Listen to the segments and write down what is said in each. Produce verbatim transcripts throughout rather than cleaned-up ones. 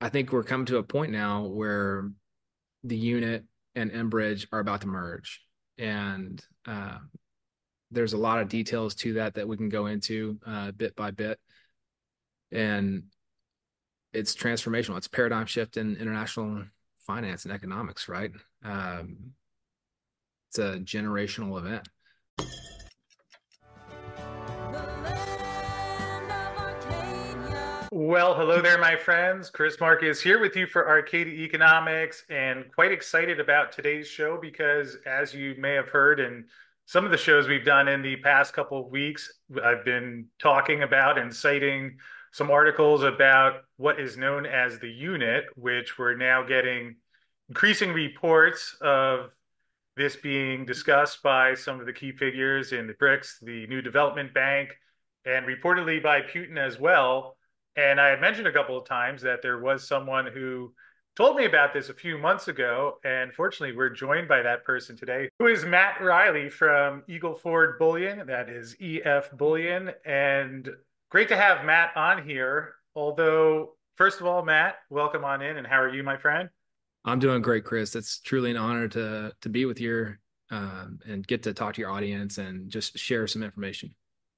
I think we're coming to a point now where the unit and Enbridge are about to merge. And uh, there's a lot of details to that that we can go into uh, bit by bit. And it's transformational. It's a paradigm shift in international finance and economics, right? Um, it's a generational event. Well, hello there, my friends. Chris Marcus here with you for Arcadia Economics, and quite excited about today's show because, as you may have heard in some of the shows we've done in the past couple of weeks, I've been talking about and citing some articles about what is known as the unit, which we're now getting increasing reports of this being discussed by some of the key figures in the BRICS, the New Development Bank, and reportedly by Putin as well. And I had mentioned a couple of times that there was someone who told me about this a few months ago. And fortunately, we're joined by that person today, who is Matt Riley from Eagle Ford Bullion. That is E F Bullion. And great to have Matt on here. Although, first of all, Matt, welcome on in. And how are you, my friend? I'm doing great, Chris. It's truly an honor to to be with you um, and get to talk to your audience and just share some information.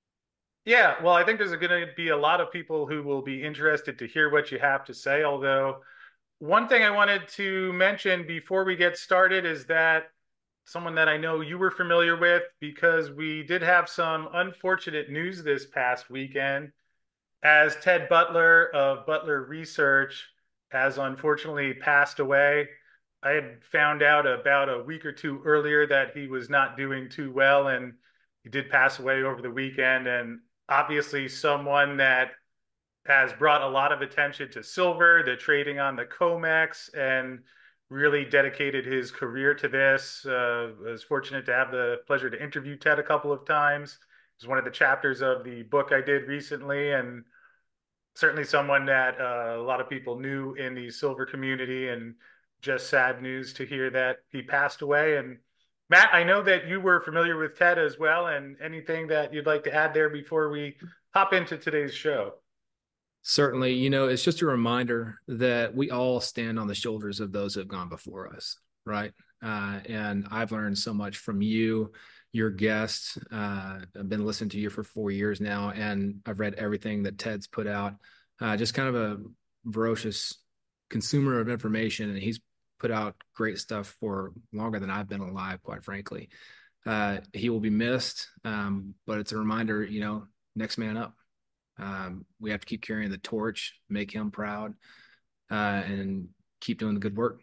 Yeah, well, I think there's going to be a lot of people who will be interested to hear what you have to say. Although, one thing I wanted to mention before we get started is that someone that I know you were familiar with, because we did have some unfortunate news this past weekend, as Ted Butler of Butler Research has unfortunately passed away. I had found out about a week or two earlier that he was not doing too well, and he did pass away over the weekend. And obviously, someone that has brought a lot of attention to silver, the trading on the COMEX, and really dedicated his career to this. Uh, I was fortunate to have the pleasure to interview Ted a couple of times. It was one of the chapters of the book I did recently, and certainly someone that uh, a lot of people knew in the silver community, and just sad news to hear that he passed away. And Matt, I know that you were familiar with Ted as well, and anything that you'd like to add there before we hop into today's show? Certainly, you know, it's just a reminder that we all stand on the shoulders of those who have gone before us, right? Uh, and I've learned so much from you, your guests. Uh, I've been listening to you for four years now, and I've read everything that Ted's put out. Uh, just kind of a ferocious consumer of information, and he's put out great stuff for longer than I've been alive, quite frankly. Uh, he will be missed, um, but it's a reminder, you know, next man up. Um, we have to keep carrying the torch, make him proud, uh, and keep doing the good work.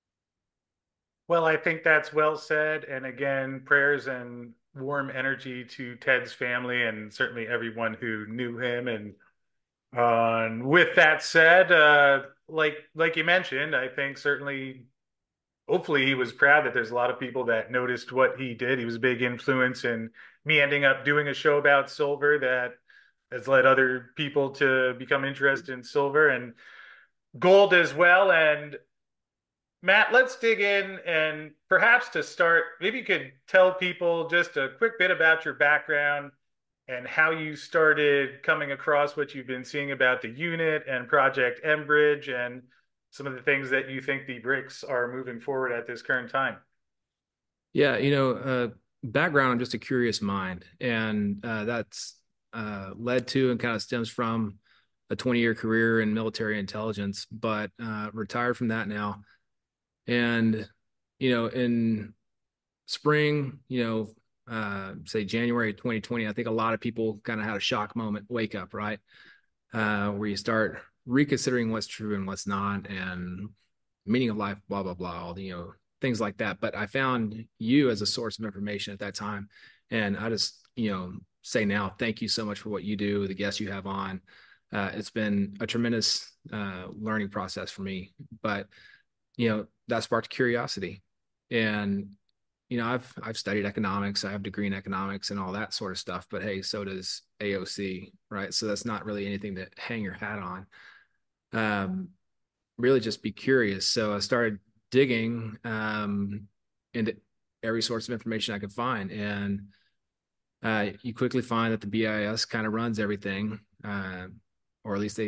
Well, I think that's well said. And again, prayers and warm energy to Ted's family and certainly everyone who knew him. And uh, with that said, uh, like like you mentioned, I think certainly, hopefully, he was proud that there's a lot of people that noticed what he did. He was a big influence in me ending up doing a show about silver that has led other people to become interested in silver and gold as well. And Matt, let's dig in, and perhaps to start, maybe you could tell people just a quick bit about your background and how you started coming across what you've been seeing about the unit and Project Enbridge and some of the things that you think the BRICS are moving forward at this current time. Yeah, you know, uh, background, I'm just a curious mind, and uh, that's uh, led to and kind of stems from a twenty year career in military intelligence, but uh, retired from that now. And, you know, in spring, you know, uh, say January twenty twenty, I think a lot of people kind of had a shock moment, wake up, right? Uh, where you start reconsidering what's true and what's not, and meaning of life, blah, blah, blah, all the, you know, things like that. But I found you as a source of information at that time. And I just, you know, say now, thank you so much for what you do, the guests you have on. Uh, it's been a tremendous uh, learning process for me. But, you know, that sparked curiosity. And you know, I've I've studied economics. I have a degree in economics and all that sort of stuff. But hey, so does A O C, right? So that's not really anything to hang your hat on. Um, really, just be curious. So I started digging um, into every source of information I could find, and uh, you quickly find that the B I S kind of runs everything, uh, or at least they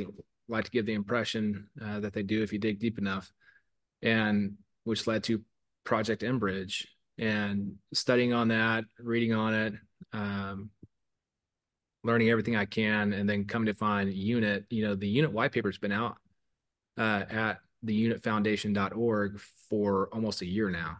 like to give the impression uh, that they do if you dig deep enough, and which led to Project Enbridge and studying on that, reading on it, um, learning everything I can, and then coming to find UNIT. You know, the UNIT white paper's been out uh, at the unit foundation dot org for almost a year now.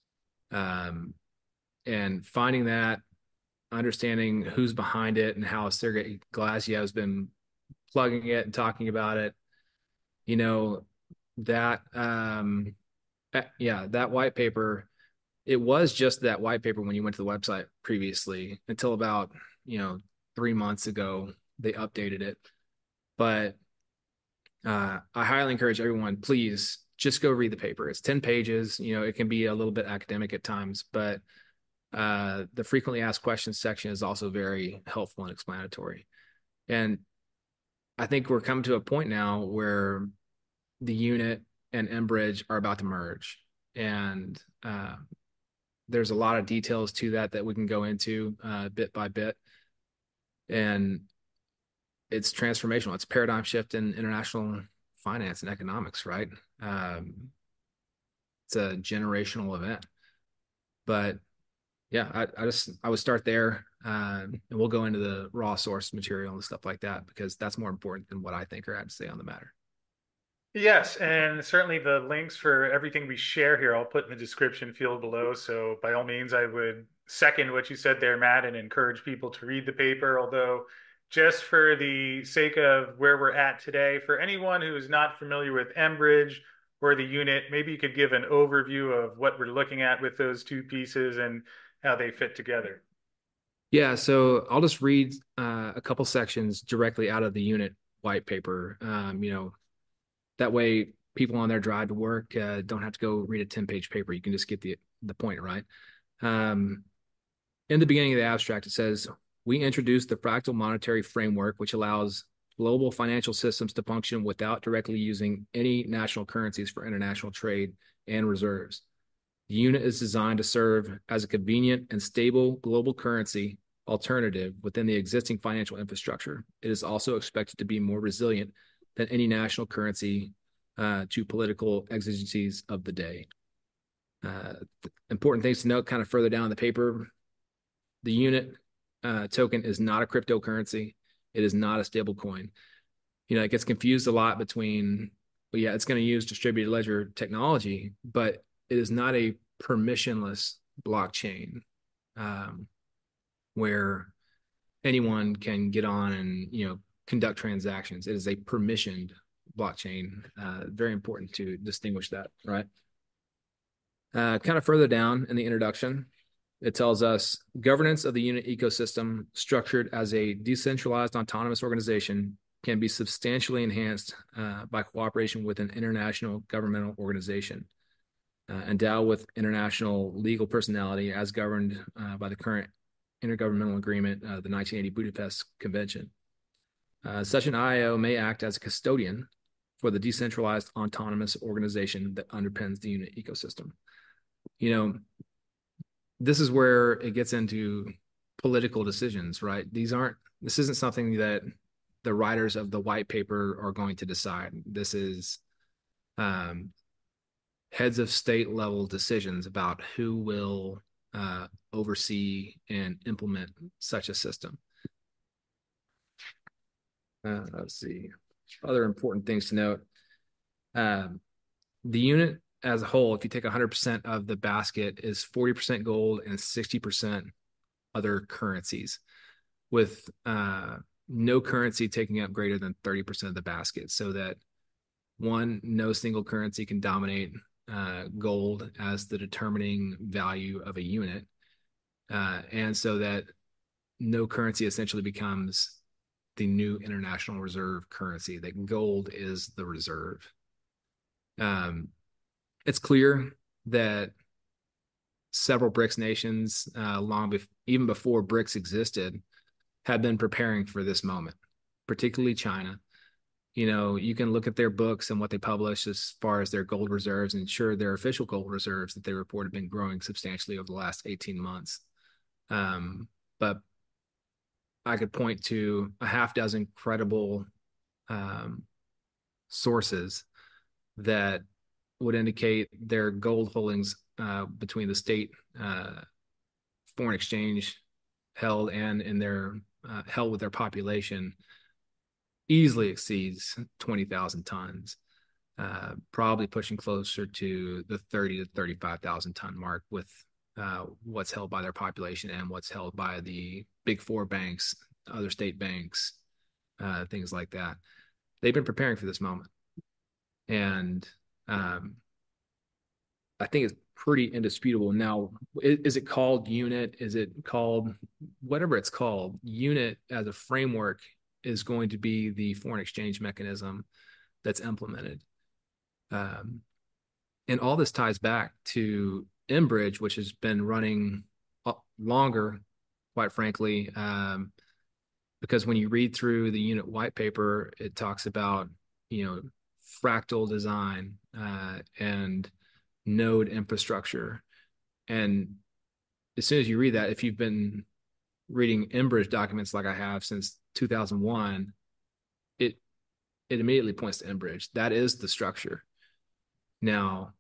Um, and finding that, understanding who's behind it and how Sergey Glasiev has been plugging it and talking about it, you know, that, um, eh, yeah, that white paper, it was just that white paper when you went to the website previously until about, you know, three months ago, they updated it. But uh, I highly encourage everyone, please just go read the paper. It's ten pages. You know, it can be a little bit academic at times, but uh, the frequently asked questions section is also very helpful and explanatory. And I think we're coming to a point now where the unit and Enbridge are about to merge. And uh, there's a lot of details to that that we can go into uh, bit by bit. And it's transformational. It's a paradigm shift in international finance and economics, right? Um, it's a generational event. But yeah, I, I just I would start there, um, and we'll go into the raw source material and stuff like that because that's more important than what I think or had to say on the matter. Yes, and certainly the links for everything we share here, I'll put in the description field below. So by all means, I would second what you said there, Matt, and encourage people to read the paper. Although, just for the sake of where we're at today, for anyone who is not familiar with Enbridge or the unit, maybe you could give an overview of what we're looking at with those two pieces and how they fit together. Yeah, so I'll just read uh, a couple sections directly out of the unit white paper. Um, you know, that way people on their drive to work uh, don't have to go read a ten page paper. You can just get the the point, right? Um, in the beginning of the abstract, it says, we introduced the fractal monetary framework, which allows global financial systems to function without directly using any national currencies for international trade and reserves. The unit is designed to serve as a convenient and stable global currency alternative within the existing financial infrastructure. It is also expected to be more resilient than any national currency uh, to political exigencies of the day. Uh, important things to note kind of further down the paper, the unit uh, token is not a cryptocurrency. It is not a stable coin. You know, it gets confused a lot between, well, yeah, it's going to use distributed ledger technology, but it is not a permissionless blockchain um, where anyone can get on and, you know, conduct transactions. It is a permissioned blockchain. Uh, very important to distinguish that, right? Uh, kind of further down in the introduction, it tells us governance of the unit ecosystem structured as a decentralized autonomous organization can be substantially enhanced uh, by cooperation with an international governmental organization uh, endowed with international legal personality as governed uh, by the current intergovernmental agreement, uh, the nineteen eighty Budapest Convention. Uh, such an I O may act as a custodian for the decentralized autonomous organization that underpins the unit ecosystem. You know, this is where it gets into political decisions, right? These aren't, this isn't something that the writers of the white paper are going to decide. This is um, heads of state level decisions about who will uh, oversee and implement such a system. Uh, let's see. Other important things to note. Um, the unit as a whole, if you take one hundred percent of the basket, is forty percent gold and sixty percent other currencies, with uh, no currency taking up greater than thirty percent of the basket, so that one, no single currency can dominate uh, gold as the determining value of a unit. Uh, and so that no currency essentially becomes the new international reserve currency, that gold is the reserve. Um, it's clear that several BRICS nations, uh, long bef- even before BRICS existed, have been preparing for this moment, particularly China. You know, you can look at their books and what they publish as far as their gold reserves, and sure, their official gold reserves that they report have been growing substantially over the last eighteen months. Um, but I could point to a half dozen credible um, sources that would indicate their gold holdings uh, between the state uh, foreign exchange held and in their uh, held with their population easily exceeds twenty thousand tons, uh, probably pushing closer to the thirty to thirty-five thousand ton mark with uh, what's held by their population and what's held by the big four banks, other state banks, uh, things like that. They've been preparing for this moment. And um, I think it's pretty indisputable. Now, is, is it called unit? Is it called whatever it's called? Unit as a framework is going to be the foreign exchange mechanism that's implemented. Um, and all this ties back to Enbridge, which has been running longer, quite frankly, um, because when you read through the unit white paper, it talks about, you know, fractal design uh, and node infrastructure. And as soon as you read that, if you've been reading Enbridge documents like I have since two thousand one, it it immediately points to Enbridge. That is the structure. Now,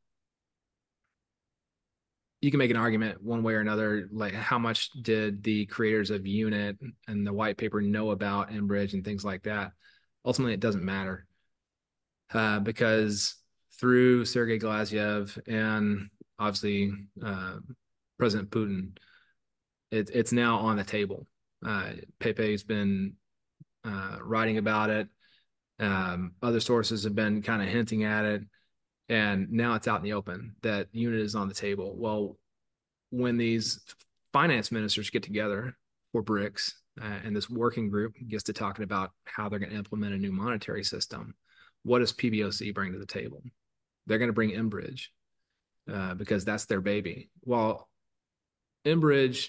you can make an argument one way or another, like how much did the creators of Unit and the white paper know about Enbridge and things like that. Ultimately, it doesn't matter uh, because through Sergei Glazyev and obviously uh, President Putin, it, it's now on the table. Uh, Pepe's been uh, writing about it. Um, other sources have been kind of hinting at it. And now it's out in the open that unit is on the table. Well, when these finance ministers get together for BRICS uh, and this working group gets to talking about how they're going to implement a new monetary system, what does P B O C bring to the table? They're going to bring Enbridge uh, because that's their baby. Well, Enbridge,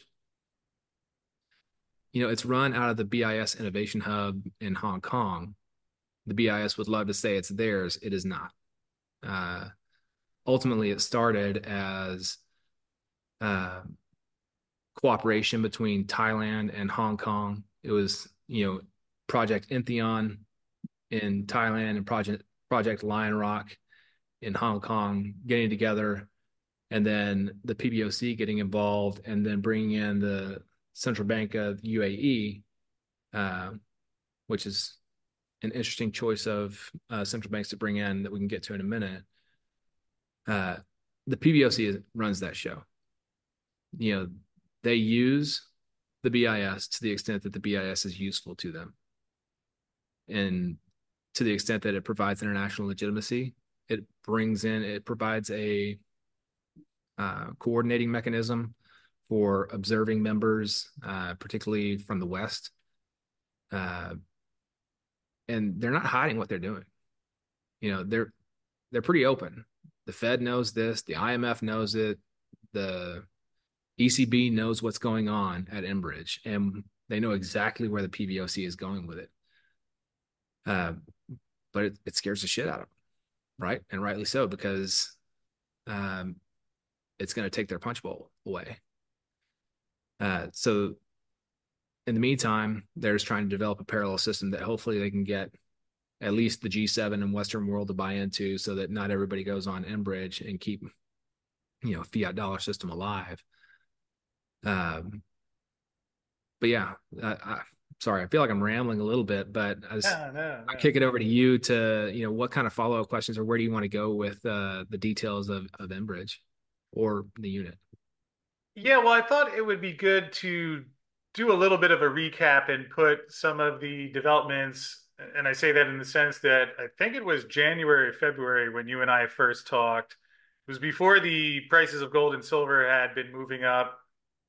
you know, it's run out of the B I S Innovation Hub in Hong Kong. The B I S would love to say it's theirs. It is not. Uh, ultimately, it started as uh, cooperation between Thailand and Hong Kong. It was, you know, Project Intheon in Thailand and Project Project Lion Rock in Hong Kong getting together, and then the P B O C getting involved, and then bringing in the Central Bank of U A E, uh, which is an interesting choice of uh, central banks to bring in that we can get to in a minute. Uh, the P B O C is, runs that show. You know, they use the B I S to the extent that the B I S is useful to them. And to the extent that it provides international legitimacy, it brings in, it provides a uh, coordinating mechanism for observing members, uh, particularly from the West. Uh, and they're not hiding what they're doing. You know, they're they're pretty open. The Fed knows this, the I M F knows it, the E C B knows what's going on at Enbridge, and they know exactly where the P B O C is going with it. Uh, but it, it scares the shit out of them, right? And rightly so, because um, it's going to take their punch bowl away. Uh, so in the meantime, they're just trying to develop a parallel system that hopefully they can get at least the G seven and Western world to buy into, so that not everybody goes on Enbridge and keep, you know, fiat dollar system alive. Um, but yeah, I, I, sorry, I feel like I'm rambling a little bit, but I just, No, no, I'll no. kick it over to you to, you know, what kind of follow up questions or where do you want to go with uh, the details of, of Enbridge or the unit? Yeah, well, I thought it would be good to do a little bit of a recap and put some of the developments, and I say that in the sense that I think it was January, February when you and I first talked. It was before the prices of gold and silver had been moving up.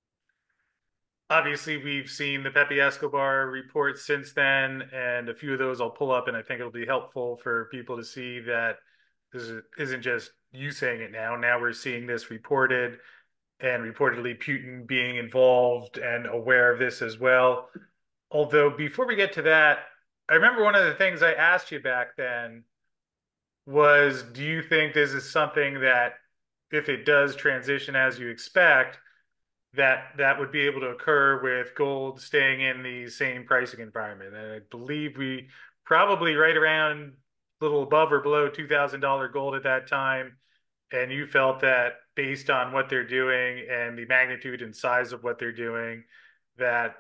Obviously, we've seen the Pepe Escobar reports since then, and a few of those I'll pull up, and I think it'll be helpful for people to see that this isn't just you saying it now. Now we're seeing this reported, and reportedly Putin being involved and aware of this as well. Although, before we get to that, I remember one of the things I asked you back then was, do you think this is something that, if it does transition as you expect, that that would be able to occur with gold staying in the same pricing environment? And I believe we probably right around little above or below two thousand dollars gold at that time, and you felt that based on what they're doing and the magnitude and size of what they're doing, that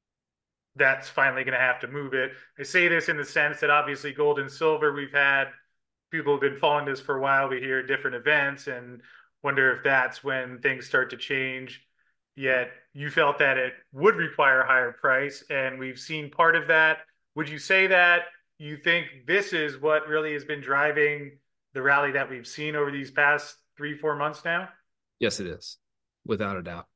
that's finally going to have to move it. I say this in the sense that obviously gold and silver, we've had people have been following this for a while. We hear different events and wonder if that's when things start to change. Yet you felt that it would require a higher price, and we've seen part of that. Would you say that you think this is what really has been driving the rally that we've seen over these past three, four months now? Yes, it is, without a doubt.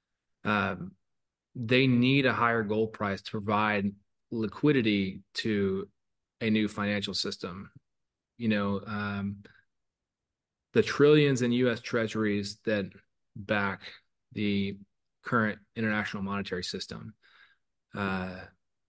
Um, they need a higher gold price to provide liquidity to a new financial system. You know, um, the trillions in U S treasuries that back the current international monetary system uh,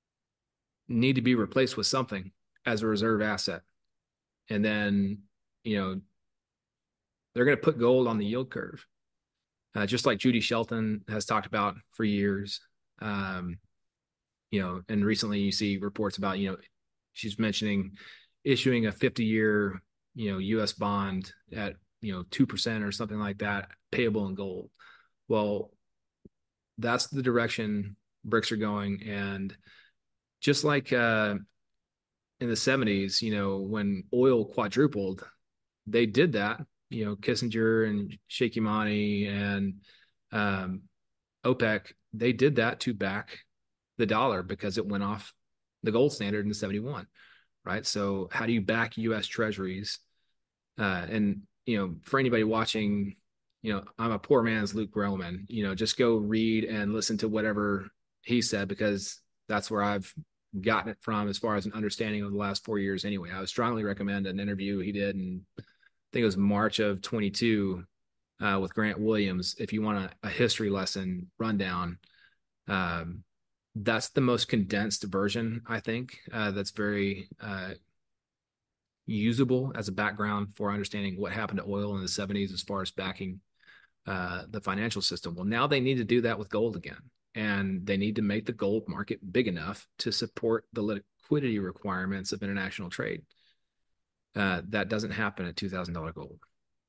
need to be replaced with something as a reserve asset. And then, you know, they're going to put gold on the yield curve, uh, just like Judy Shelton has talked about for years. Um, you know, and recently you see reports about, you know, she's mentioning issuing a fifty year, you know, U S bond at, you know, two percent or something like that, payable in gold. Well, that's the direction BRICS are going. And just like uh, in the seventies, you know, when oil quadrupled, they did that. You know, Kissinger and Sheikh Imani and um, OPEC, they did that to back the dollar because it went off the gold standard in seventy-one, right? So how do you back U S treasuries? Uh, and, you know, for anybody watching, you know, I'm a poor man's Luke Gromen, you know, just go read and listen to whatever he said, because that's where I've gotten it from as far as an understanding of the last four years anyway. I would strongly recommend an interview he did in, I think it was March of twenty-two uh, with Grant Williams. If you want a, a history lesson rundown, um, that's the most condensed version, I think, uh, that's very uh, usable as a background for understanding what happened to oil in the seventies as far as backing uh, the financial system. Well, now they need to do that with gold again, and they need to make the gold market big enough to support the liquidity requirements of international trade. Uh, that doesn't happen at two thousand dollars gold.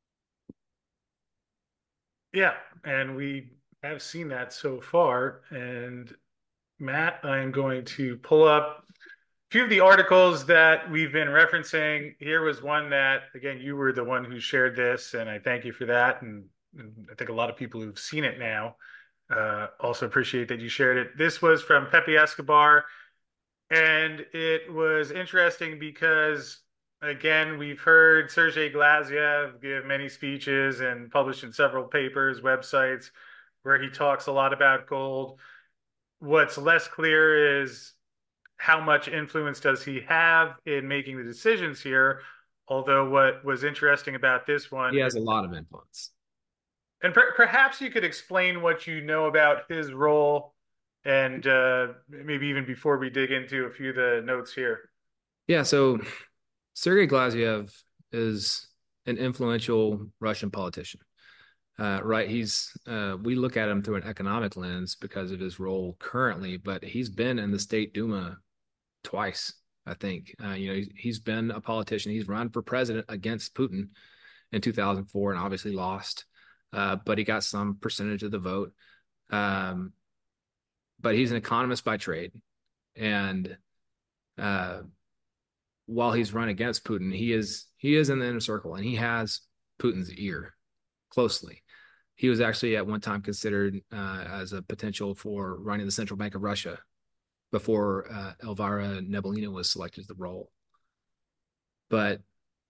Yeah, and we have seen that so far. And Matt, I'm going to pull up a few of the articles that we've been referencing. Here was one that, again, you were the one who shared this, and I thank you for that. And, and I think a lot of people who've seen it now uh, also appreciate that you shared it. This was from Pepe Escobar, and it was interesting because, again, we've heard Sergey Glaziev give many speeches and published in several papers, websites, where he talks a lot about gold. What's less clear is how much influence does he have in making the decisions here? Although what was interesting about this He one, has a lot of influence. and per perhaps you could explain what you know about his role, and uh, maybe even before we dig into a few of the notes here. Yeah, so Sergei Glaziev is an influential Russian politician. Uh, right. He's uh, we look at him through an economic lens because of his role currently, but he's been in the State Duma twice, I think. Uh, you know, he's, he's been a politician. He's run for president against Putin in two thousand four and obviously lost, uh, but he got some percentage of the vote. Um, but he's an economist by trade. And uh, while he's run against Putin, he is he is in the inner circle, and he has Putin's ear closely. He was actually at one time considered uh, as a potential for running the Central Bank of Russia before uh, Elvira Nabiulina was selected to the role. But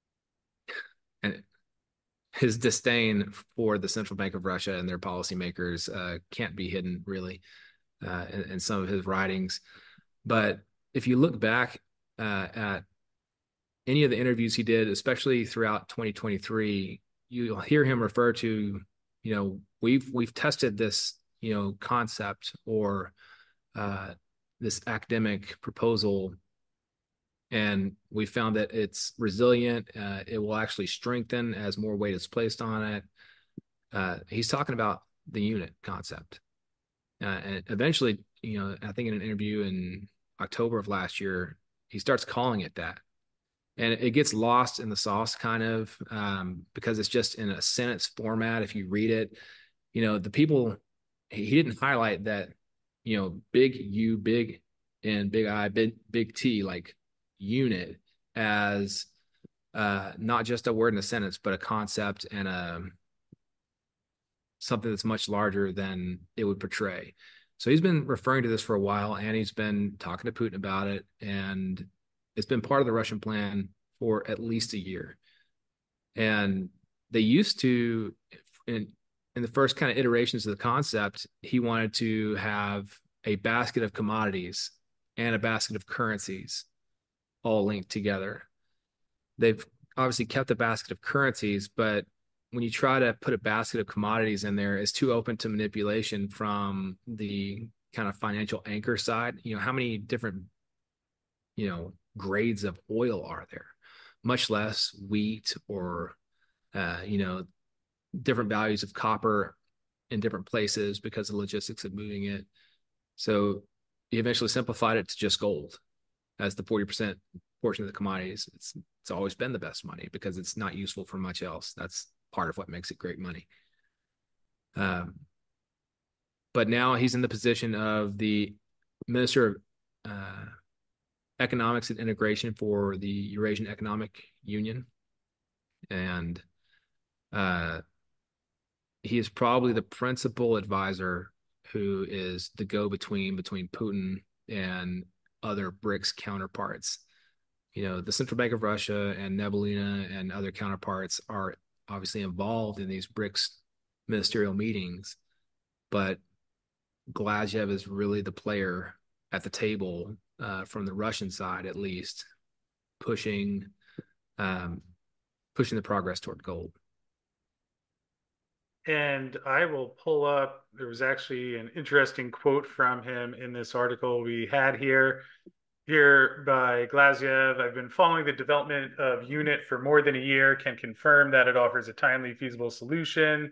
and his disdain for the Central Bank of Russia and their policymakers uh, can't be hidden, really, uh, in, in some of his writings. But if you look back uh, at any of the interviews he did, especially throughout twenty twenty-three, you'll hear him refer to, you know, we've we've tested this, you know, concept or uh, this academic proposal, and we found that it's resilient. Uh, it will actually strengthen as more weight is placed on it. Uh, he's talking about the unit concept, uh, and eventually, you know, I think in an interview in October of last year, he starts calling it that. and it gets lost in the sauce kind of um, because it's just in a sentence format. If you read it, you know, the people, he, he didn't highlight that, you know, big U, big N, big I, big, big T, like unit as uh, not just a word in a sentence, but a concept and a something that's much larger than it would portray. So he's been referring to this for a while, and he's been talking to Putin about it, and it's been part of the Russian plan for at least a year. And they used to, in in the first kind of iterations of the concept, he wanted to have a basket of commodities and a basket of currencies all linked together. They've obviously kept the basket of currencies, but when you try to put a basket of commodities in there, it's too open to manipulation from the kind of financial anchor side. You know, how many different, you know, grades of oil are there? Much less wheat or, uh, you know, different values of copper in different places because of logistics of moving it. So he eventually simplified it to just gold as the forty percent portion of the commodities. It's it's always been the best money because it's not useful for much else. That's part of what makes it great money. Um, but now he's in the position of the Minister of uh, Economics and Integration for the Eurasian Economic Union. And uh, he is probably the principal advisor who is the go-between between Putin and other BRICS counterparts. You know, the Central Bank of Russia and Nebelina and other counterparts are obviously involved in these BRICS ministerial meetings, but Glazyev is really the player at the table uh, from the Russian side, at least, pushing um, pushing the progress toward gold. And I will pull up, there was actually an interesting quote from him in this article we had here. Here by Glazyev, I've been following the development of UNIT for more than a year, can confirm that it offers a timely, feasible solution.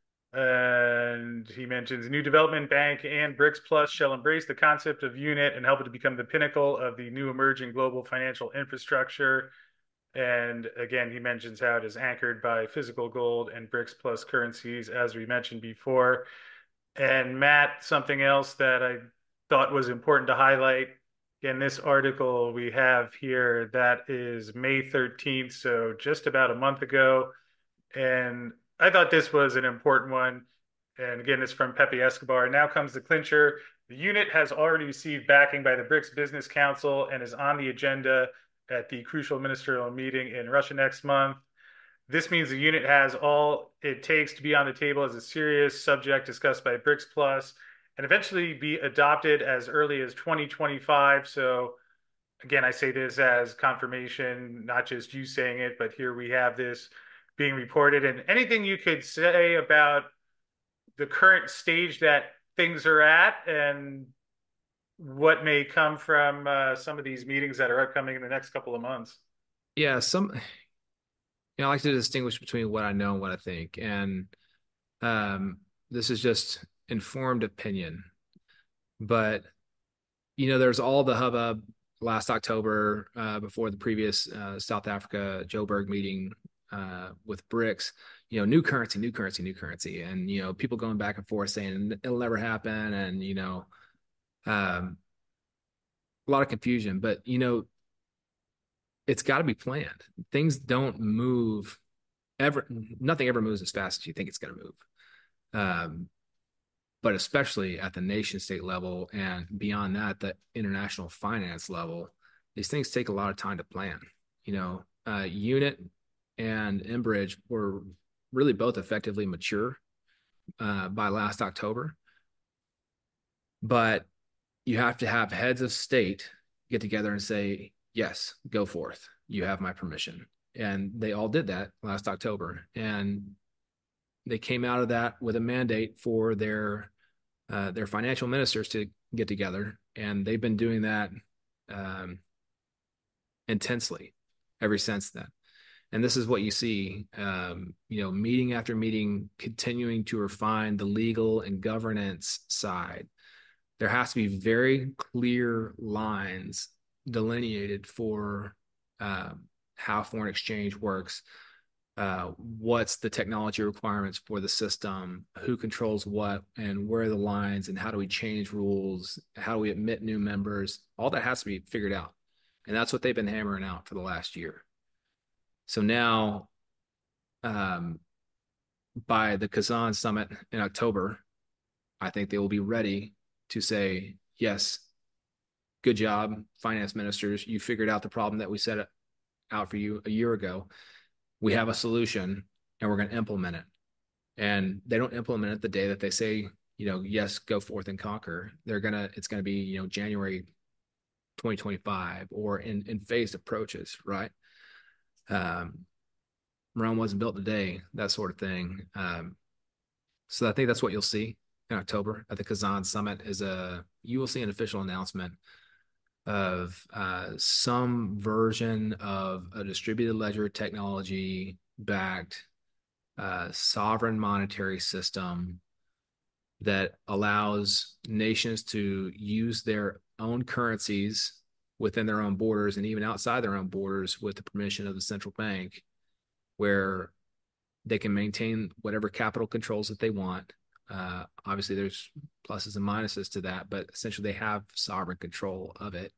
And he mentions new development bank and BRICS Plus shall embrace the concept of UNIT and help it to become the pinnacle of the new emerging global financial infrastructure. And again, he mentions how it is anchored by physical gold and BRICS Plus currencies, as we mentioned before. And Matt, something else that I thought was important to highlight in this article we have here, that is May thirteenth, so just about a month ago. And I thought this was an important one. And again, it's from Pepe Escobar. Now comes the clincher. The unit has already received backing by the BRICS Business Council and is on the agenda at the crucial ministerial meeting in Russia next month. This means the unit has all it takes to be on the table as a serious subject discussed by BRICS Plus and eventually be adopted as early as twenty twenty-five. So again, I say this as confirmation, not just you saying it, but here we have this being reported. And anything you could say about the current stage that things are at and what may come from uh, some of these meetings that are upcoming in the next couple of months? Yeah, some you know, I like to distinguish between what I know and what I think. And um, this is just informed opinion. But, you know, there's all the hubbub last October uh, before the previous uh, South Africa Joburg meeting uh, with BRICS, you know, new currency, new currency, new currency. And, you know, people going back and forth saying it'll never happen. And, you know, um, a lot of confusion. But, you know, it's got to be planned. Things don't move ever. Nothing ever moves as fast as you think it's going to move. Um, but especially at the nation state level and beyond that, the international finance level, these things take a lot of time to plan. You know, uh, UNIT and Enbridge were really both effectively mature uh, by last October. But you have to have heads of state get together and say, yes, go forth. You have my permission. And they all did that last October. And they came out of that with a mandate for their uh, their financial ministers to get together. And they've been doing that um, intensely ever since then. And this is what you see, um, you know, meeting after meeting, continuing to refine the legal and governance side. There has to be very clear lines delineated for uh, how foreign exchange works, uh, what's the technology requirements for the system, who controls what, and where are the lines, and how do we change rules, how do we admit new members. All that has to be figured out, and that's what they've been hammering out for the last year. So now, um, by the Kazan summit in October, I think they will be ready to say, yes, good job, finance ministers. You figured out the problem that we set out for you a year ago. We have a solution and we're going to implement it. And they don't implement it the day that they say, you know, yes, go forth and conquer. They're going to, it's going to be, you know, January twenty twenty-five or in, in phased approaches, right? Um, Rome wasn't built today, that sort of thing. Um, so I think that's what you'll see in October at the Kazan summit is a, you will see an official announcement of uh, some version of a distributed ledger technology backed uh, sovereign monetary system that allows nations to use their own currencies within their own borders and even outside their own borders with the permission of the central bank, where they can maintain whatever capital controls that they want. Uh, obviously, there's pluses and minuses to that, but essentially they have sovereign control of it.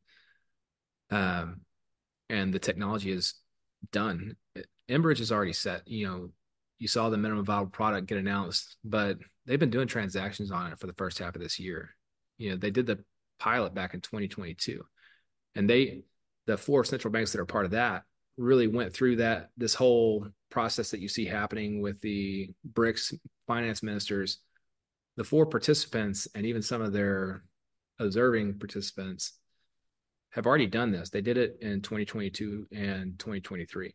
Um, and the technology is done. Enbridge is already set. You know, you saw the minimum viable product get announced, but they've been doing transactions on it for the first half of this year. You know, they did the pilot back in twenty twenty-two, and they, the four central banks that are part of that, really went through that this whole process that you see happening with the BRICS finance ministers. The four participants and even some of their observing participants have already done this. They did it in twenty twenty-two and twenty twenty-three.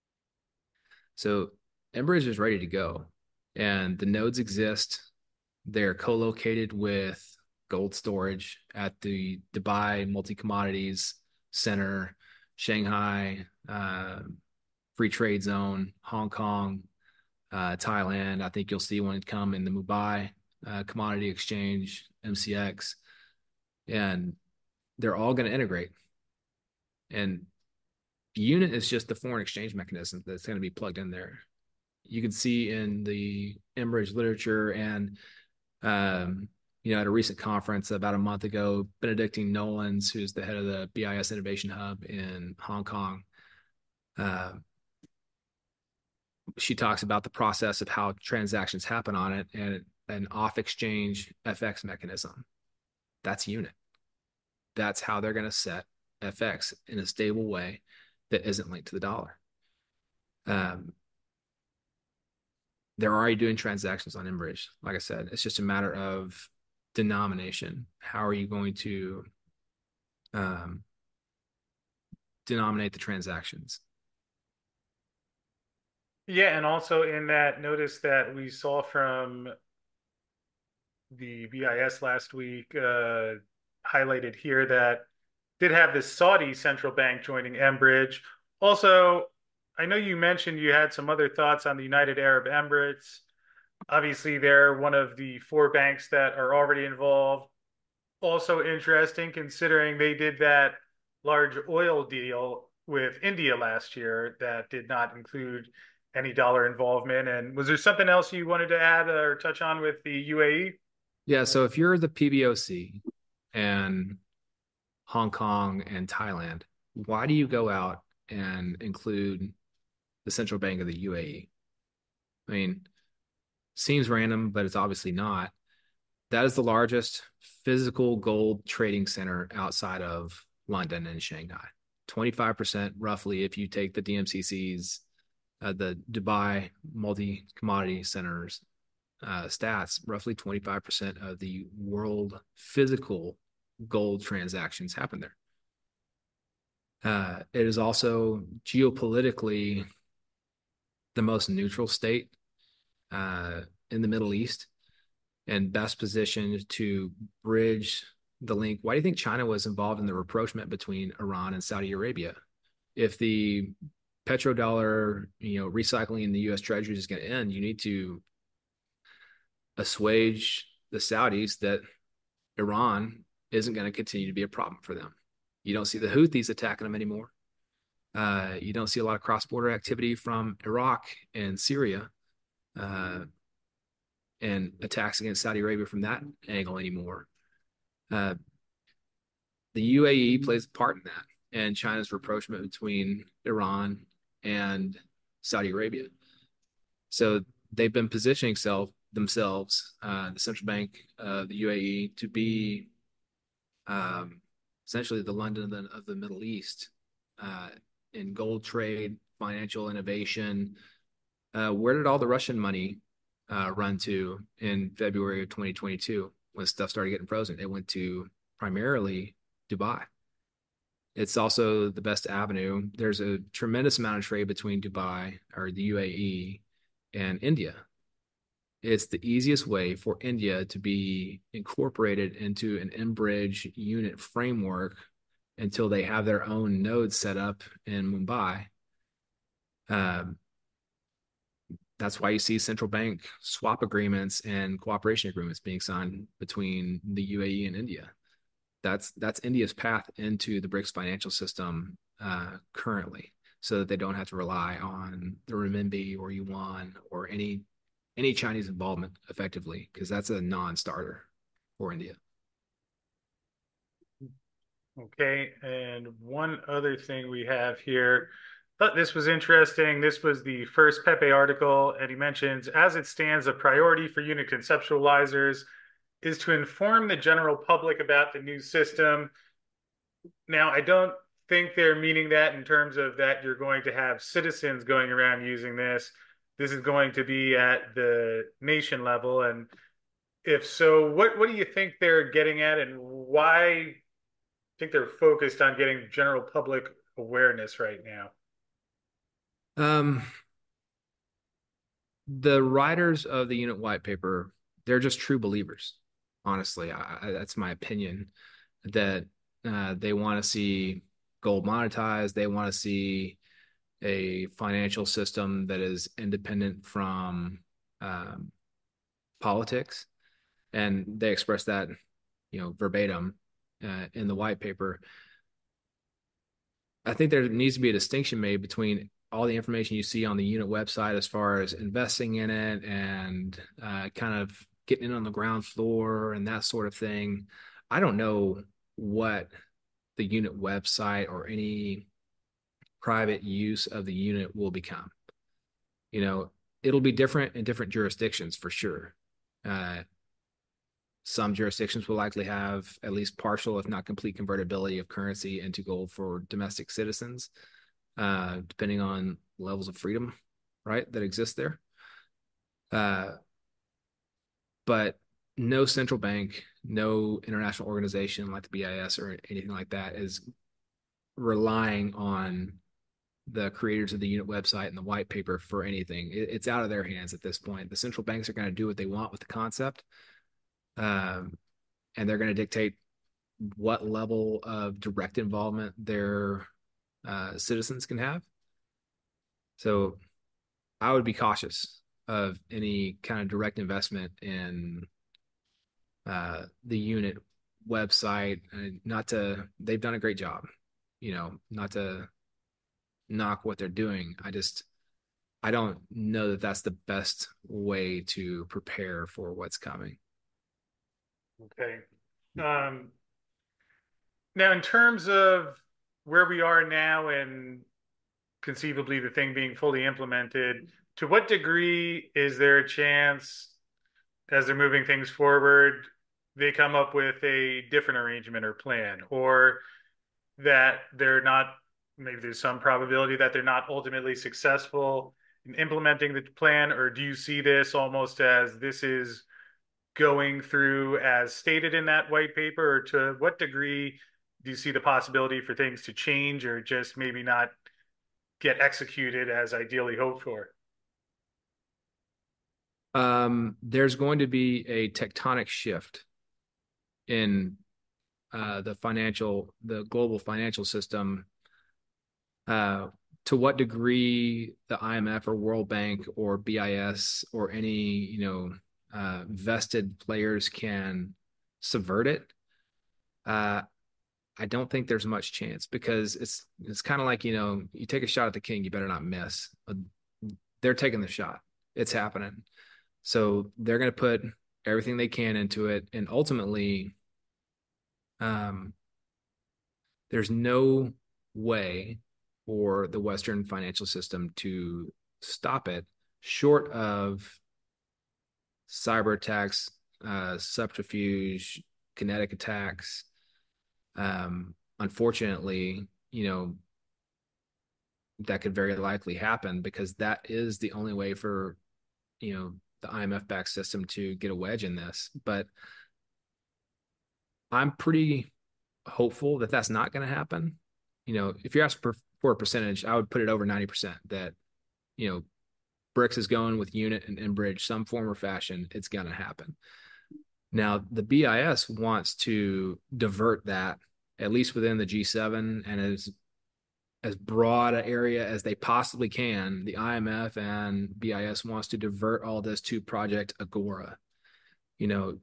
So Enbridge is ready to go, and the nodes exist. They're co-located with gold storage at the Dubai Multi Commodities Center, Shanghai uh, Free Trade Zone, Hong Kong, uh, Thailand. I think you'll see one come in the Mumbai uh, Commodity Exchange, M C X, and they're all going to integrate. And unit is just the foreign exchange mechanism that's going to be plugged in there. You can see in the Enbridge literature and, um, you know, at a recent conference about a month ago, Benedictine Nolans, who's the head of the B I S Innovation Hub in Hong Kong, uh, she talks about the process of how transactions happen on it and an off-exchange F X mechanism. That's unit. That's how they're going to set F X in a stable way that isn't linked to the dollar. Um, they're already doing transactions on Enbridge. Like I said, it's just a matter of denomination. How are you going to um, denominate the transactions? Yeah, and also in that notice that we saw from the B I S last week, uh, highlighted here that did have this Saudi central bank joining Enbridge. Also, I know you mentioned you had some other thoughts on the United Arab Emirates. Obviously, they're one of the four banks that are already involved. Also interesting considering they did that large oil deal with India last year that did not include any dollar involvement. And was there something else you wanted to add or touch on with the U A E? Yeah, so if you're the P B O C and Hong Kong and Thailand, why do you go out and include the central bank of the U A E? I mean, seems random, but it's obviously not. That is the largest physical gold trading center outside of London and Shanghai. twenty-five percent roughly, if you take the D M C C's, uh, the Dubai Multi Commodity Centers uh, stats, roughly twenty-five percent of the world physical gold transactions happen there. Uh, it is also geopolitically the most neutral state uh, in the Middle East and best positioned to bridge the link. Why do you think China was involved in the rapprochement between Iran and Saudi Arabia? If the petrodollar, you know, recycling in the U S Treasury is going to end, you need to assuage the Saudis that Iran isn't going to continue to be a problem for them. You don't see the Houthis attacking them anymore. Uh, you don't see a lot of cross-border activity from Iraq and Syria, uh, and attacks against Saudi Arabia from that angle anymore. Uh, the U A E plays a part in that, and China's rapprochement between Iran and Saudi Arabia. So they've been positioning self themselves, uh, the central bank of the U A E, to be um, essentially the London of the, of the Middle East, uh, in gold trade, financial innovation. Uh, where did all the Russian money uh, run to in February of twenty twenty-two when stuff started getting frozen? It went to primarily Dubai. It's also the best avenue. There's a tremendous amount of trade between Dubai or the U A E and India. It's the easiest way for India to be incorporated into an Enbridge unit framework until they have their own nodes set up in Mumbai. Um, that's why you see central bank swap agreements and cooperation agreements being signed between the U A E and India. That's that's India's path into the BRICS financial system uh, currently, so that they don't have to rely on the renminbi or yuan or any any Chinese involvement effectively, because that's a non-starter for India. Okay, and one other thing we have here. Thought this was interesting. This was the first Pepe article, and he mentions, as it stands, a priority for unit conceptualizers is to inform the general public about the new system. Now, I don't think they're meaning that in terms of that you're going to have citizens going around using this. This is going to be at the nation level. And if so, what, what do you think they're getting at, and why I think they're focused on getting general public awareness right now? Um, the writers of the unit white paper, they're just true believers. Honestly, I, I, that's my opinion. That uh, they want to see gold monetized. They want to see a financial system that is independent from um, politics, and they express that, you know, verbatim uh, in the white paper. I think there needs to be a distinction made between all the information you see on the unit website as far as investing in it and uh, kind of getting in on the ground floor and that sort of thing. I don't know what the unit website or any private use of the unit will become. You know, it'll be different in different jurisdictions for sure. Uh, some jurisdictions will likely have at least partial, if not complete, convertibility of currency into gold for domestic citizens, uh, depending on levels of freedom, right, that exist there. Uh, but no central bank, no international organization like the B I S or anything like that is relying on the creators of the unit website and the white paper for anything. It, it's out of their hands at this point. The central banks are going to do what they want with the concept, um, and they're going to dictate what level of direct involvement their uh, citizens can have. So I would be cautious of any kind of direct investment in uh, the unit website. And not to, they've done a great job, you know, not to knock what they're doing. I just, I don't know that that's the best way to prepare for what's coming. Okay. Um, Now, in terms of where we are now and conceivably the thing being fully implemented, to what degree is there a chance, as they're moving things forward, they come up with a different arrangement or plan, or that they're not, maybe there's some probability that they're not ultimately successful in implementing the plan? Or do you see this almost as this is going through as stated in that white paper, or to what degree do you see the possibility for things to change or just maybe not get executed as ideally hoped for? Um, there's going to be a tectonic shift in uh, the financial, the global financial system. Uh, to what degree the I M F or World Bank or B I S or any, you know, uh, vested players can subvert it, uh, I don't think there's much chance because it's it's kind of like, you know, you take a shot at the king, you better not miss. Uh, They're taking the shot. It's happening. So they're going to put everything they can into it. And ultimately, um, there's no way for the Western financial system to stop it short of cyber attacks, uh, subterfuge, kinetic attacks. Um, unfortunately, you know, that could very likely happen because that is the only way for, you know, the I M F backed system to get a wedge in this. But I'm pretty hopeful that that's not going to happen. You know, if you're asking for, for a percentage, I would put it over ninety percent that, you know, BRICS is going with unit and Enbridge, some form or fashion, it's going to happen. Now, the B I S wants to divert that, at least within the G seven, and as as broad an area as they possibly can. The I M F and B I S wants to divert all this to Project Agora. You know,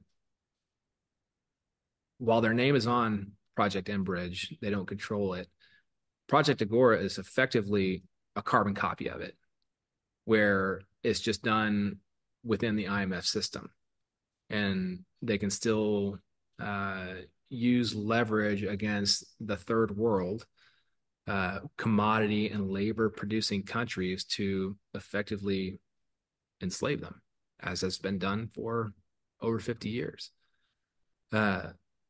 while their name is on Project Enbridge, they don't control it. Project Agora is effectively a carbon copy of it, where it's just done within the I M F system. And they can still uh, use leverage against the third world, uh, commodity and labor producing countries to effectively enslave them, as has been done for over fifty years. Uh,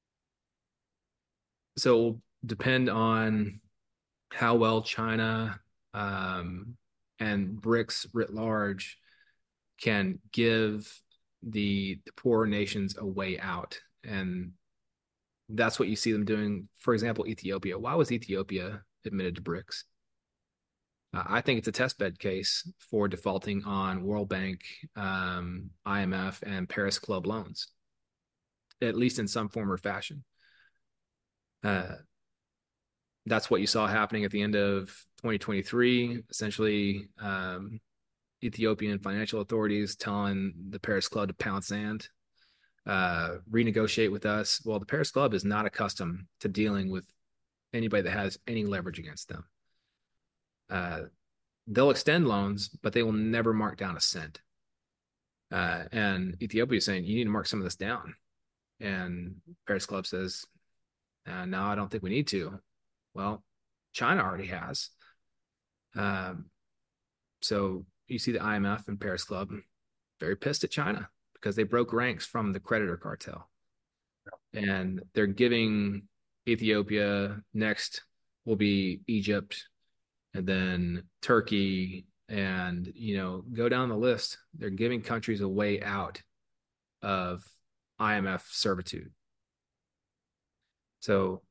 so it will depend on how well China um, and BRICS writ large can give the, the poor nations a way out. And that's what you see them doing. For example, Ethiopia. Why was Ethiopia admitted to BRICS? Uh, I think it's a testbed case for defaulting on World Bank, um, I M F, and Paris Club loans, at least in some form or fashion. Uh, that's what you saw happening at the end of twenty twenty-three. Essentially, um, Ethiopian financial authorities telling the Paris Club to pound sand, uh, renegotiate with us. Well, the Paris Club is not accustomed to dealing with anybody that has any leverage against them. Uh, they'll extend loans, but they will never mark down a cent. Uh, and Ethiopia is saying, you need to mark some of this down. And Paris Club says, uh, no, I don't think we need to. Well, China already has. Um, so you see the I M F and Paris Club very pissed at China because they broke ranks from the creditor cartel. And they're giving Ethiopia, next will be Egypt, and then Turkey, and you know, go down the list. They're giving countries a way out of I M F servitude. So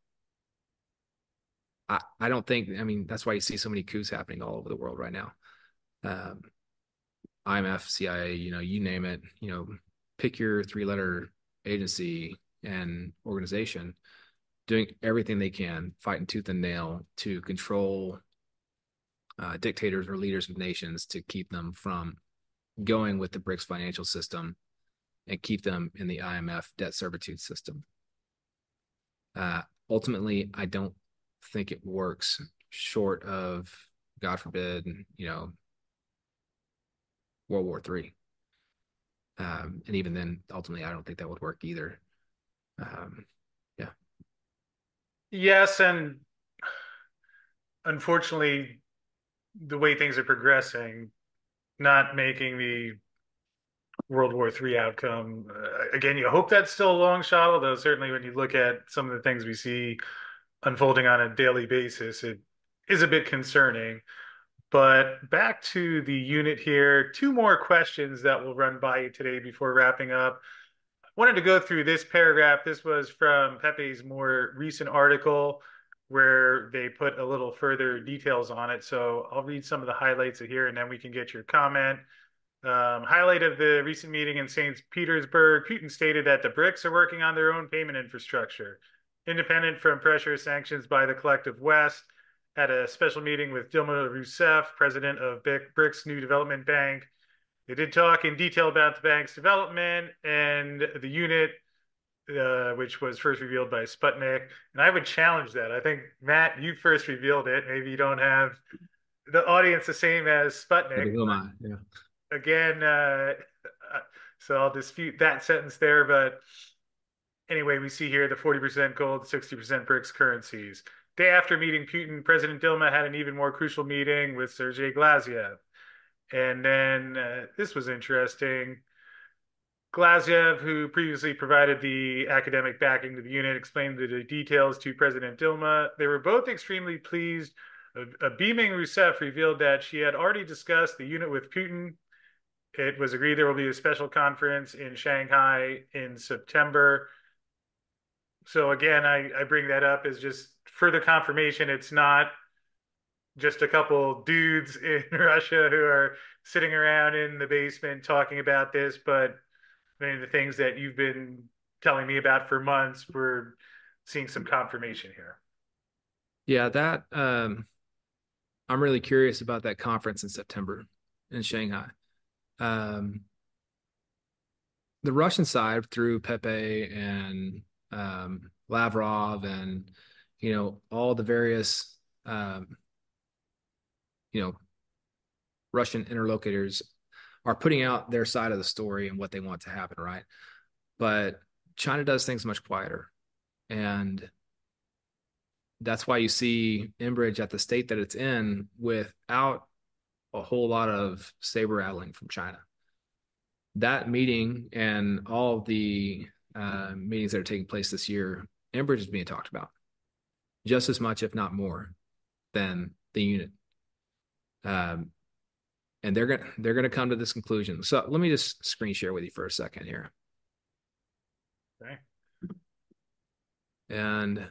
I, I don't think, I mean, that's why you see so many coups happening all over the world right now. Um, I M F, C I A, you know, you name it, you know, pick your three letter agency and organization, doing everything they can, fighting tooth and nail to control uh, dictators or leaders of nations to keep them from going with the BRICS financial system and keep them in the I M F debt servitude system. Uh, ultimately, I don't think it works short of, God forbid, you know, World War Three. Um, and even then, ultimately, I don't think that would work either. Um, yeah. Yes, and unfortunately, the way things are progressing, not making the World War Three outcome. Uh, again, you hope that's still a long shot, although certainly when you look at some of the things we see unfolding on a daily basis, it is a bit concerning. But back to the unit here, two more questions that we'll run by you today before wrapping up. I wanted to go through this paragraph. This was from Pepe's more recent article where they put a little further details on it. So I'll read some of the highlights of here and then we can get your comment. Um, highlight of the recent meeting in Saint Petersburg, Putin stated that the BRICS are working on their own payment infrastructure, independent from pressure sanctions by the collective West. At a special meeting with Dilma Rousseff, president of BRICS New Development Bank. They did talk in detail about the bank's development, and the unit uh, which was first revealed by Sputnik. And I would challenge that. I think, Matt, you first revealed it. Maybe you don't have the audience the same as Sputnik. Neither am I. Yeah. Again, uh, so I'll dispute that sentence there. But anyway, we see here the forty percent gold, sixty percent BRICS currencies. Day after meeting Putin, President Dilma had an even more crucial meeting with Sergei Glaziev. And then uh, this was interesting. Glaziev, who previously provided the academic backing to the unit, explained the details to President Dilma. They were both extremely pleased. A, a beaming Rousseff revealed that she had already discussed the unit with Putin. It was agreed there will be a special conference in Shanghai in September. So again, I, I bring that up as just further confirmation. It's not just a couple dudes in Russia who are sitting around in the basement talking about this, but many of the things that you've been telling me about for months, we're seeing some confirmation here. Yeah, that um I'm really curious about that conference in September in Shanghai. Um the Russian side through Pepe and um Lavrov and you know all the various um you know Russian interlocutors are putting out their side of the story and what they want to happen, right? But China does things much quieter. And that's why you see Enbridge at the state that it's in without a whole lot of saber rattling from China. That meeting and all of the uh, meetings that are taking place this year, Enbridge is being talked about just as much, if not more, than the unit. Um, and they're gonna they're gonna come to this conclusion. So let me just screen share with you for a second here. Okay. And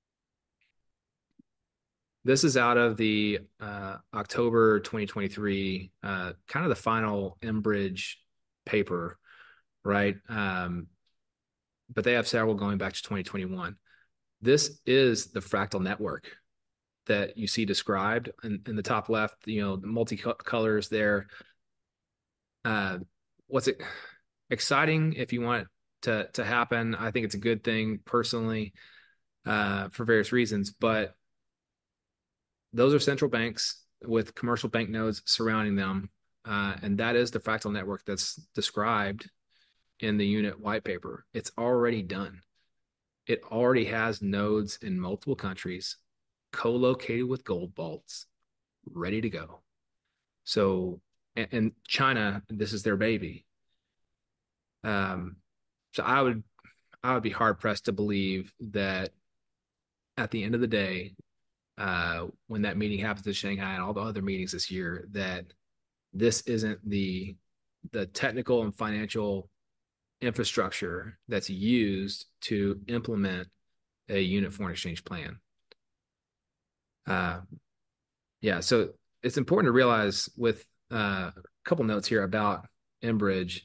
this is out of the uh, October twenty twenty-three, uh, kind of the final Enbridge paper, right? Um, but they have several going back to twenty twenty-one. This is the fractal network that you see described in, in the top left, you know, the multicolors there. Uh, what's it exciting if you want it to, to happen? I think it's a good thing personally uh, for various reasons, but those are central banks with commercial bank nodes surrounding them. Uh, and that is the fractal network that's described in the unit white paper. It's already done. It already has nodes in multiple countries, co-located with gold vaults, ready to go. So, and, and China, this is their baby. Um, so I would, I would be hard pressed to believe that at the end of the day, uh, when that meeting happens in Shanghai and all the other meetings this year, that this isn't the the technical and financial infrastructure that's used to implement a unit foreign exchange plan. Uh, yeah, so it's important to realize with uh, a couple notes here about Enbridge,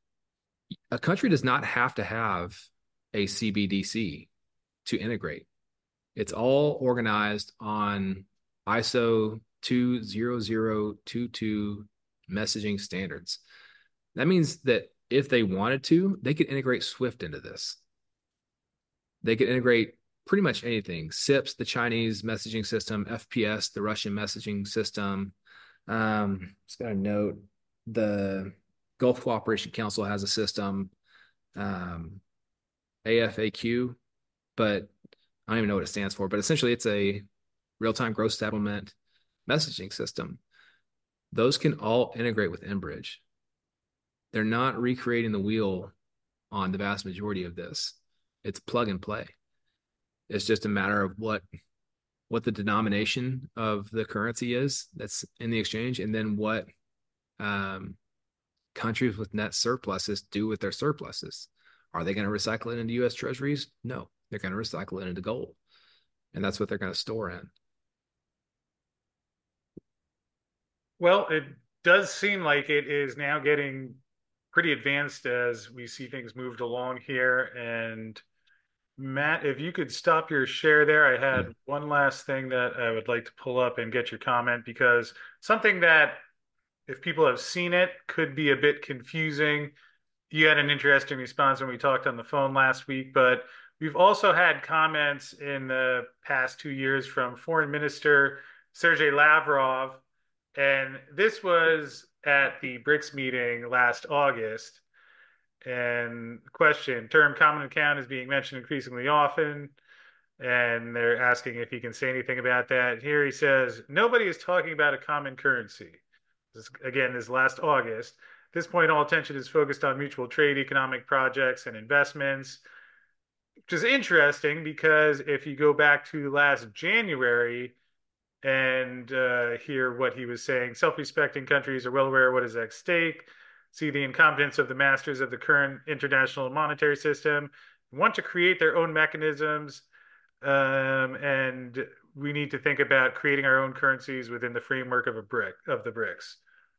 a country does not have to have a C B D C to integrate. It's all organized on I S O two thousand twenty-two messaging standards. That means that if they wanted to, they could integrate SWIFT into this. They could integrate pretty much anything. S I P S, the Chinese messaging system, F P S, the Russian messaging system. Um, just got a note, the Gulf Cooperation Council has a system, um, A F A Q, but I don't even know what it stands for, but essentially it's a real-time gross settlement messaging system. Those can all integrate with Enbridge. They're not recreating the wheel on the vast majority of this. It's plug and play. It's just a matter of what what the denomination of the currency is that's in the exchange, and then what um, countries with net surpluses do with their surpluses. Are they going to recycle it into U S treasuries? No, they're going to recycle it into gold. And that's what they're going to store in. Well, it does seem like it is now getting pretty advanced as we see things moved along here. And Matt, if you could stop your share there, I Yeah. had one last thing that I would like to pull up and get your comment because something that, if people have seen it, could be a bit confusing you had an interesting response when we talked on the phone last week, but we've also had comments in the past two years from Foreign Minister Sergei Lavrov, and this was at the BRICS meeting last August. And question, term common account is being mentioned increasingly often, and they're asking if he can say anything about that. Here he says, nobody is talking about a common currency. This, again, this last August. At this point, all attention is focused on mutual trade, economic projects, and investments, which is interesting because if you go back to last January and uh, hear what he was saying, self-respecting countries are well aware of what is at stake, see the incompetence of the masters of the current international monetary system, want to create their own mechanisms, um, and we need to think about creating our own currencies within the framework of a brick of the BRICS.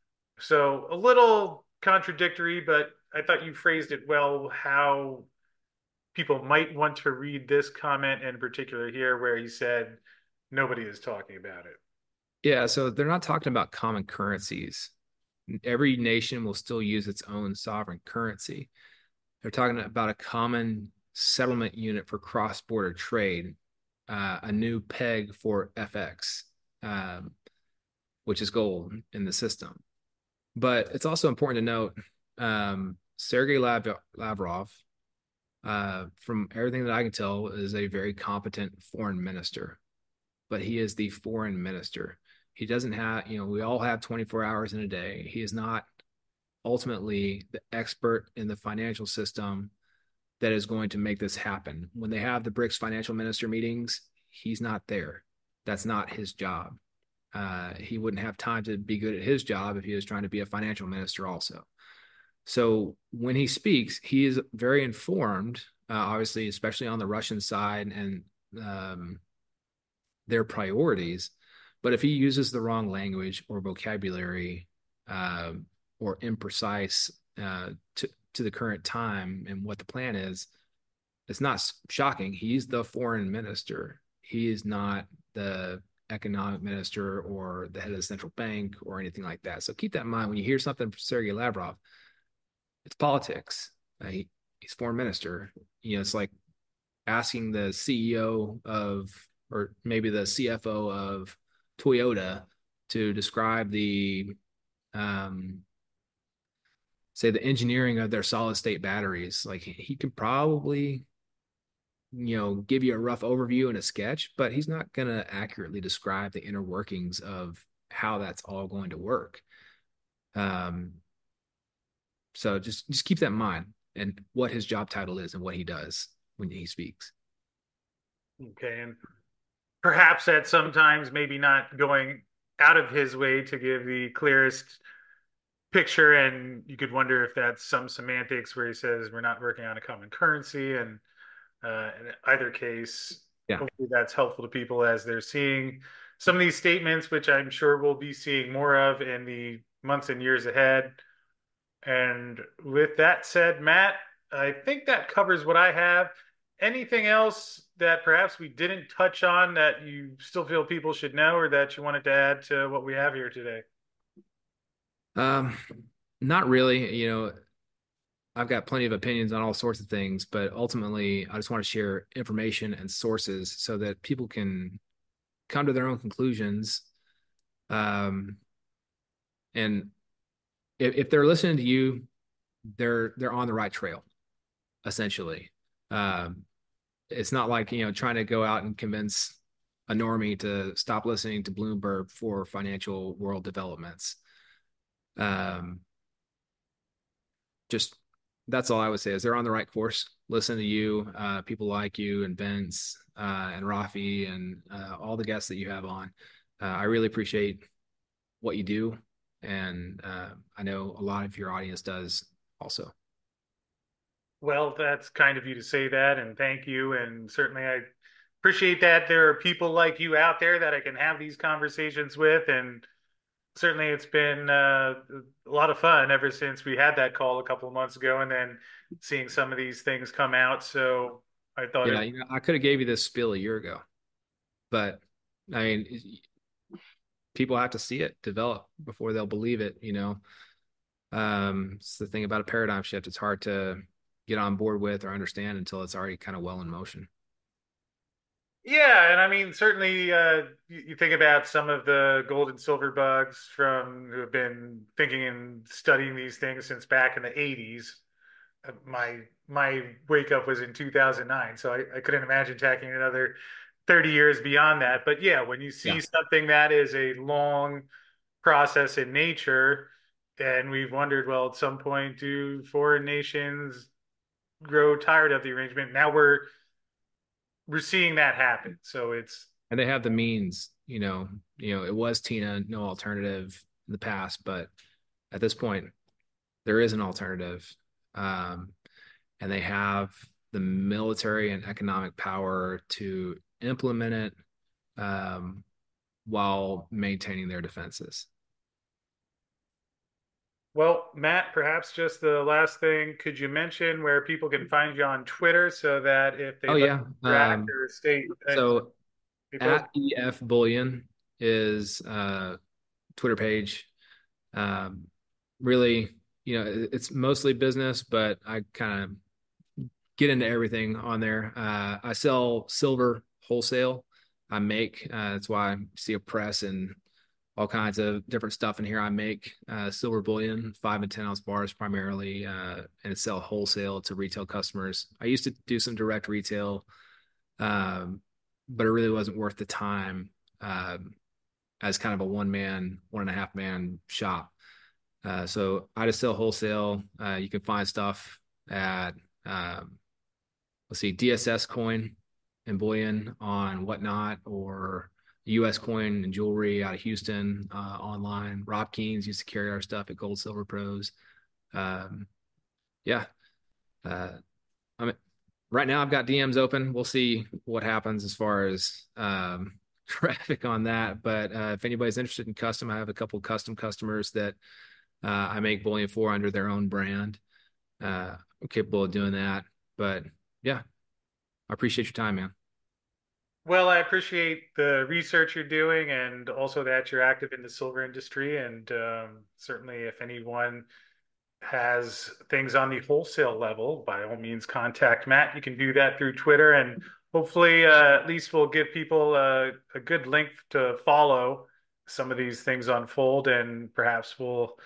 So a little contradictory, but I thought you phrased it well, how people might want to read this comment in particular here, where he said nobody is talking about it. Yeah, so they're not talking about common currencies. Every nation will still use its own sovereign currency. They're talking about a common settlement unit for cross-border trade, uh, a new peg for F X, um, which is gold in the system. But it's also important to note um, Sergei Lav- Lavrov, uh, from everything that I can tell, is a very competent foreign minister, but he is the foreign minister. He doesn't have, you know, we all have twenty-four hours in a day. He is not ultimately the expert in the financial system that is going to make this happen. When they have the BRICS financial minister meetings, he's not there. That's not his job. Uh, he wouldn't have time to be good at his job if he was trying to be a financial minister also. So when he speaks, he is very informed, uh, obviously, especially on the Russian side and um, their priorities. But if he uses the wrong language or vocabulary uh, or imprecise uh, to, to the current time and what the plan is, it's not shocking. He's the foreign minister. He is not the economic minister or the head of the central bank or anything like that. So keep that in mind when you hear something from Sergei Lavrov. It's politics. Uh, he, he's foreign minister. You know, it's like asking the C E O of, or maybe the C F O of Toyota to describe the, um, say, the engineering of their solid state batteries. Like he can probably, you know, give you a rough overview and a sketch, but he's not going to accurately describe the inner workings of how that's all going to work. Um, so just just keep that in mind and what his job title is and what he does when he speaks. Okay, and perhaps at sometimes maybe not going out of his way to give the clearest picture, and you could wonder if that's some semantics where he says we're not working on a common currency, and uh, in either case, Yeah. hopefully that's helpful to people as they're seeing some of these statements, which I'm sure we'll be seeing more of in the months and years ahead. And with that said, Matt, I think that covers what I have. Anything else that perhaps we didn't touch on that you still feel people should know or that you wanted to add to what we have here today? Um, not really. You know, I've got plenty of opinions on all sorts of things, but ultimately, I just want to share information and sources so that people can come to their own conclusions. Um, and if, if they're listening to you, they're they're on the right trail, essentially. Um, it's not like, you know, trying to go out and convince a normie to stop listening to Bloomberg for financial world developments. Um, just that's all I would say is they're on the right course. Listen to you, uh, people like you and Vince uh, and Rafi and uh, all the guests that you have on. Uh, I really appreciate what you do, and uh, I know a lot of your audience does also. Well, that's kind of you to say that, and thank you. And certainly, I appreciate that there are people like you out there that I can have these conversations with. And certainly, it's been uh, a lot of fun ever since we had that call a couple of months ago, and then seeing some of these things come out. So I thought Yeah, it. you know, I could have gave you this spiel a year ago, but I mean, people have to see it develop before they'll believe it, you know. Um, it's the thing about a paradigm shift. It's hard to get on board with or understand until it's already kind of well in motion. Yeah, and I mean, certainly, uh, you, you think about some of the gold and silver bugs from who have been thinking and studying these things since back in the eighties. Uh, my my wake up was in two thousand nine, so I, I couldn't imagine tacking another thirty years beyond that. But yeah, when you see Yeah. something that is a long process in nature, and we've wondered, well, at some point, do foreign nations grow tired of the arrangement? Now we're we're seeing that happen. So it's And they have the means, you know, you know, it was Tina, no alternative in the past, but at this point, there is an alternative. Um, and they have the military and economic power to implement it um, while maintaining their defenses. well, Matt, perhaps just the last thing, could you mention where people can find you on Twitter so that if Oh they'd like yeah. to interact Um, or stay and so stay posted? at E F Bullion is a Twitter page. Um, really, you know, it's mostly business, but I kind of get into everything on there. Uh, I sell silver wholesale. I make, uh, that's why I see a press and all kinds of different stuff in here. I make uh, silver bullion, five and ten ounce bars primarily, uh, and sell wholesale to retail customers. I used to do some direct retail, um, but it really wasn't worth the time um, as kind of a one man, one and a half man shop. Uh, so I just sell wholesale. Uh, you can find stuff at um, let's see, D S S coin and bullion on Whatnot, or U S coin and jewelry out of Houston uh, online. Rob Keynes used to carry our stuff at Gold Silver Pros. Um, yeah. Uh, I mean, right now I've got D Ms open. We'll see what happens as far as um, traffic on that. But uh, if anybody's interested in custom, I have a couple custom customers that uh, I make bullion for under their own brand. Uh, I'm capable of doing that. But yeah, I appreciate your time, man. Well, I appreciate the research you're doing and also that you're active in the silver industry. And um, certainly, if anyone has things on the wholesale level, by all means, contact Matt. You can do that through Twitter, and hopefully, uh, at least we'll give people uh, a good link to follow some of these things unfold, and perhaps we'll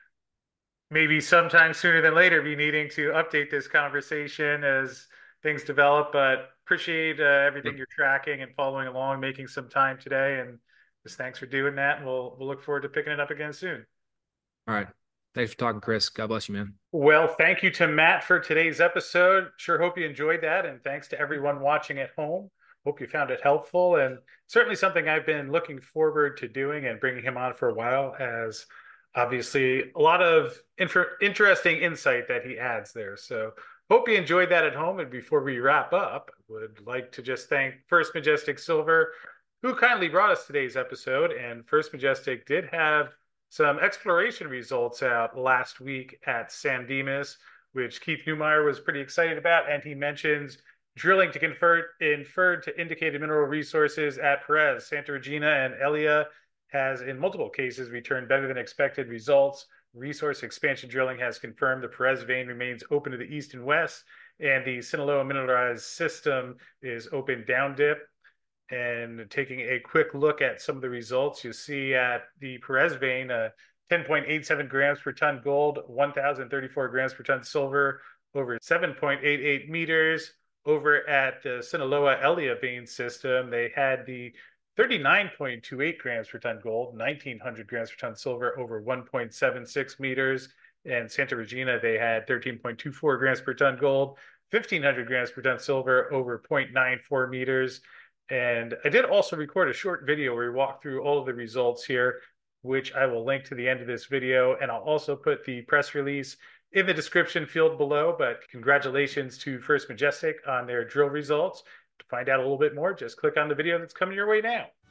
maybe sometime sooner than later be needing to update this conversation as things develop. But appreciate uh, everything you're tracking and following along, making some time today, and just thanks for doing that. And we'll we'll look forward to picking it up again soon. All right. Thanks for talking, Chris. God bless you, man. Well, thank you to Matt for today's episode. Sure hope you enjoyed that. And thanks to everyone watching at home. Hope you found it helpful and certainly something I've been looking forward to doing and bringing him on for a while, as obviously a lot of inter- interesting insight that he adds there. So hope you enjoyed that at home. And before we wrap up, I would like to just thank First Majestic Silver, who kindly brought us today's episode. And First Majestic did have some exploration results out last week at San Dimas, which Keith Newmeyer was pretty excited about. And he mentions drilling to convert inferred to indicated mineral resources at Perez. Santa Regina and Elia has, in multiple cases, returned better than expected results. Resource expansion drilling has confirmed the Perez vein remains open to the east and west, and the Sinaloa mineralized system is open down dip. And taking a quick look at some of the results, you see at the Perez vein, uh, ten point eight seven grams per ton gold, one thousand thirty-four grams per ton silver, over seven point eight eight meters. Over at the Sinaloa Elia vein system, they had the thirty-nine point two eight grams per ton gold, nineteen hundred grams per ton silver, over one point seven six meters. And Santa Regina, they had thirteen point two four grams per ton gold, fifteen hundred grams per ton silver, over zero point nine four meters. And I did also record a short video where we walk through all of the results here, which I will link to the end of this video. And I'll also put the press release in the description field below. But congratulations to First Majestic on their drill results. To find out a little bit more, just click on the video that's coming your way now.